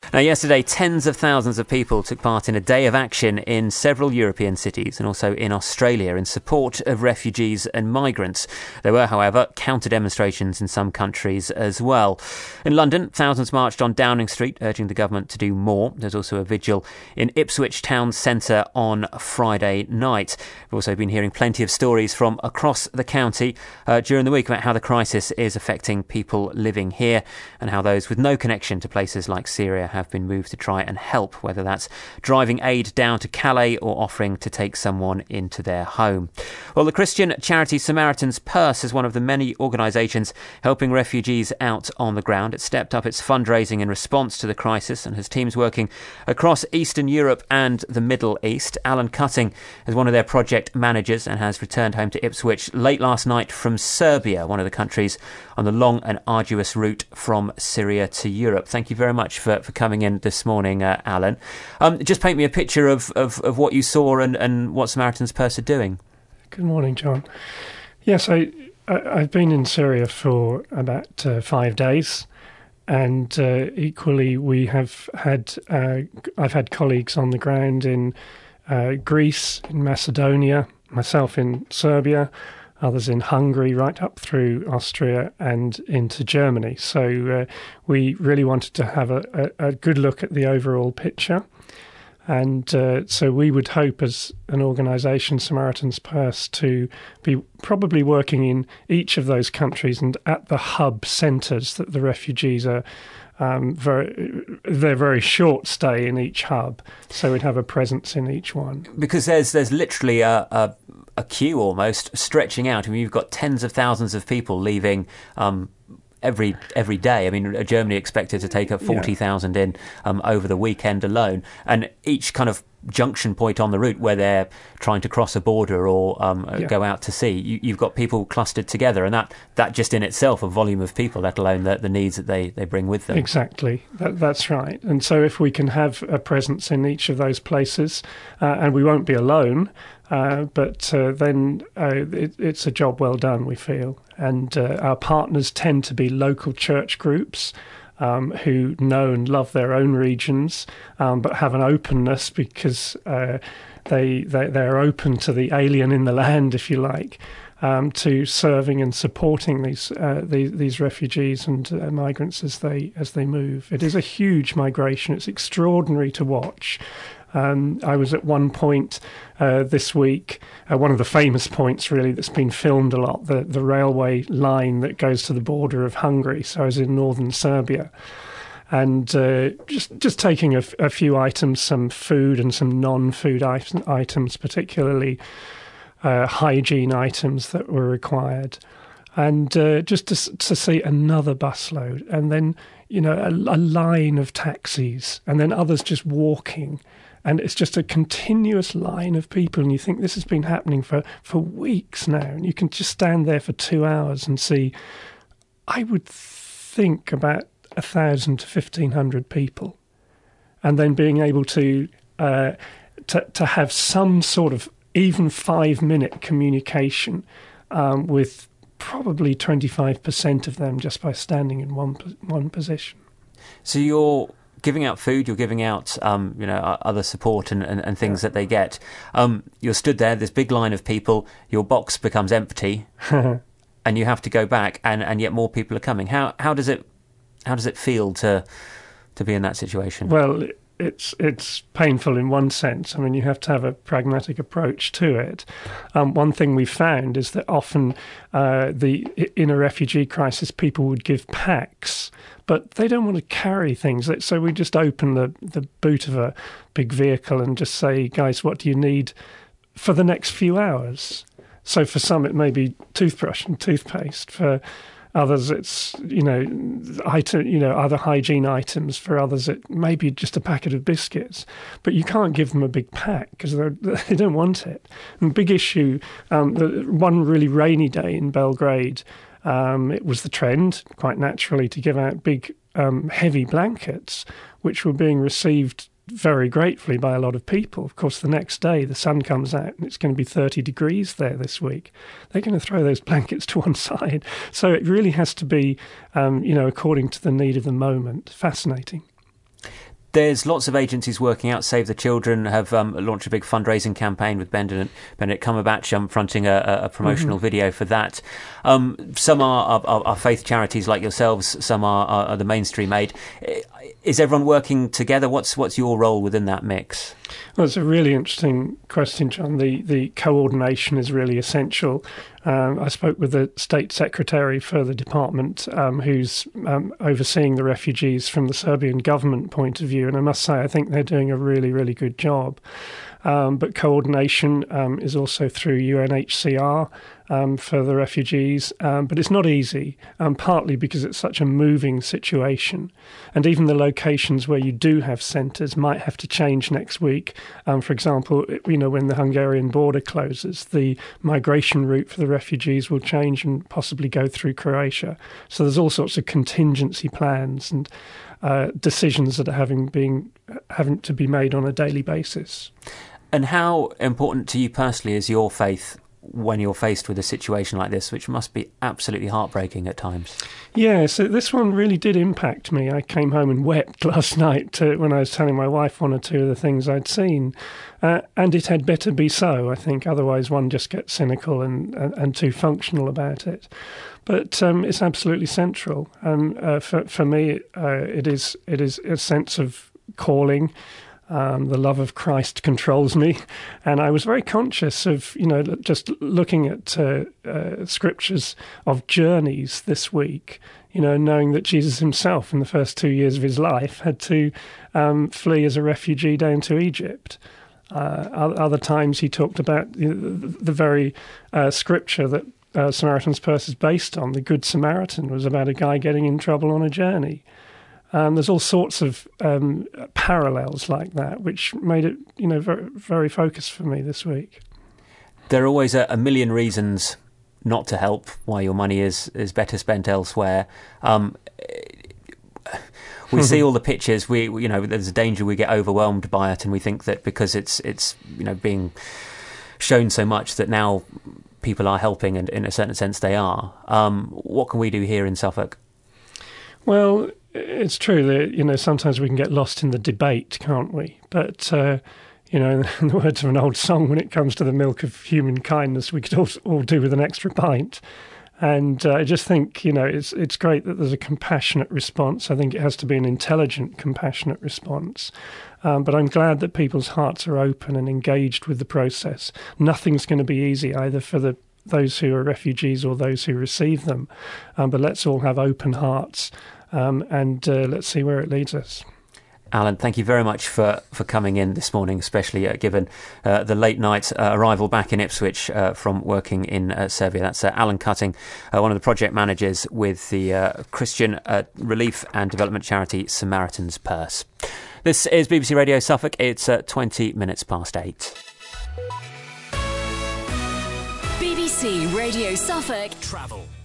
Now, yesterday, tens of thousands of people took part in a day of action in several European cities and also in Australia in support of refugees and migrants. There were, however, counter-demonstrations in some countries as well. In London, thousands marched on Downing Street, urging the government to do more. There's also a vigil in Ipswich town centre on Friday night. We've also been hearing plenty of stories from across the county during the week about how the crisis is affecting people living here and how those with no connection to places like Syria have been moved to try and help, whether that's driving aid down to Calais or offering to take someone into their home. Well, the Christian charity Samaritan's Purse is one of the many organisations helping refugees out on the ground. It stepped up its fundraising in response to the crisis and has teams working across Eastern Europe and the Middle East. Alan Cutting is one of their project managers and has returned home to Ipswich late last night from Serbia, one of the countries on the long and arduous route from Syria to Europe. Thank you very much for coming in this morning, Alan. Just paint me a picture of what you saw and what Samaritan's Purse are doing. Good morning, John. Yes, I've been in Syria for about 5 days, and equally we have had I've had colleagues on the ground in Greece, in Macedonia, myself in Serbia, others in Hungary, right up through Austria and into Germany. So we really wanted to have a good look at the overall picture. And so we would hope as an organisation, Samaritan's Purse, to be probably working in each of those countries and at the hub centres that the refugees are they're very short stay in each hub, so we'd have a presence in each one. Because there's literally a queue almost stretching out. I mean, you've got tens of thousands of people leaving every day. I mean, Germany expected to take 40,000 in over the weekend alone, and each kind of junction point on the route where they're trying to cross a border or go out to sea, you've got people clustered together, and that just in itself a volume of people, let alone the needs that they bring with them. Exactly, that's right. And so if we can have a presence in each of those places, and we won't be alone, but then it's a job well done, we feel. And our partners tend to be local church groups who know and love their own regions, but have an openness because they're open to the alien in the land, if you like, to serving and supporting these refugees and migrants as they move. It is a huge migration. It's extraordinary to watch. I was at one point this week, one of the famous points really that's been filmed a lot, the railway line that goes to the border of Hungary. So I was in northern Serbia, and just taking a few items, some food and some non-food items, particularly hygiene items that were required, and just to see another busload, and then a line of taxis, and then others just walking. And it's just a continuous line of people, and you think this has been happening for weeks now, and you can just stand there for 2 hours and see, I would think, about 1,000 to 1,500 people, and then being able to have some sort of even 5-minute communication with probably 25% of them just by standing in one position. So you're giving out food, you're giving out other support and things that they get. You're stood there, this big line of people, your box becomes empty and you have to go back, and yet more people are coming. How does it feel to be in that situation? Well, it's painful in one sense. I mean, you have to have a pragmatic approach to it. One thing we found is that often in a refugee crisis, people would give packs, but they don't want to carry things. So we just open the boot of a big vehicle and just say, guys, what do you need for the next few hours? So for some, it may be toothbrush and toothpaste. For others, it's other hygiene items. For others, it may be just a packet of biscuits. But you can't give them a big pack because they don't want it. And big issue. One really rainy day in Belgrade, it was the trend, quite naturally, to give out big, heavy blankets, which were being received very gratefully by a lot of people. Of course, the next day the sun comes out and it's going to be 30 degrees there this week. They're going to throw those blankets to one side. So it really has to be, according to the need of the moment. Fascinating. There's lots of agencies working out. Save the Children have launched a big fundraising campaign with Benedict Cumberbatch fronting a promotional video for that. Some are faith charities like yourselves. Some are the mainstream aid. Is everyone working together? What's your role within that mix? Well, it's a really interesting question, John. The coordination is really essential. I spoke with the State Secretary for the department who's overseeing the refugees from the Serbian government point of view, and I must say I think they're doing a really, really good job. But coordination is also through UNHCR for the refugees, but it's not easy, partly because it's such a moving situation. And even the locations where you do have centres might have to change next week. For example, when the Hungarian border closes, the migration route for the refugees will change and possibly go through Croatia. So there's all sorts of contingency plans and decisions that are having to be made on a daily basis. And how important to you personally is your faith when you're faced with a situation like this, which must be absolutely heartbreaking at times? Yeah, so this one really did impact me. I came home and wept last night when I was telling my wife one or two of the things I'd seen. And it had better be so, I think. Otherwise, one just gets cynical and too functional about it. But it's absolutely central. For me, it is a sense of calling. The love of Christ controls me. And I was very conscious of, just looking at scriptures of journeys this week, knowing that Jesus himself in the first 2 years of his life had to flee as a refugee down to Egypt. Other times he talked about the very scripture that Samaritan's Purse is based on. The Good Samaritan was about a guy getting in trouble on a journey. There's all sorts of parallels like that, which made it, very, very focused for me this week. There are always a million reasons not to help, why your money is better spent elsewhere. We see all the pictures. There's a danger we get overwhelmed by it, and we think that because it's being shown so much that now people are helping, and in a certain sense they are. What can we do here in Suffolk? Well, it's true that, sometimes we can get lost in the debate, can't we? But, in the words of an old song, when it comes to the milk of human kindness, we could all do with an extra pint. And I just think, it's great that there's a compassionate response. I think it has to be an intelligent, compassionate response. But I'm glad that people's hearts are open and engaged with the process. Nothing's going to be easy either for those who are refugees or those who receive them. But let's all have open hearts and let's see where it leads us. Alan, thank you very much for coming in this morning, especially given the late night arrival back in Ipswich from working in Serbia. That's Alan Cutting, one of the project managers with the Christian relief and development charity Samaritan's Purse. This is BBC Radio Suffolk. It's 20 minutes past 8. BBC Radio Suffolk Travel.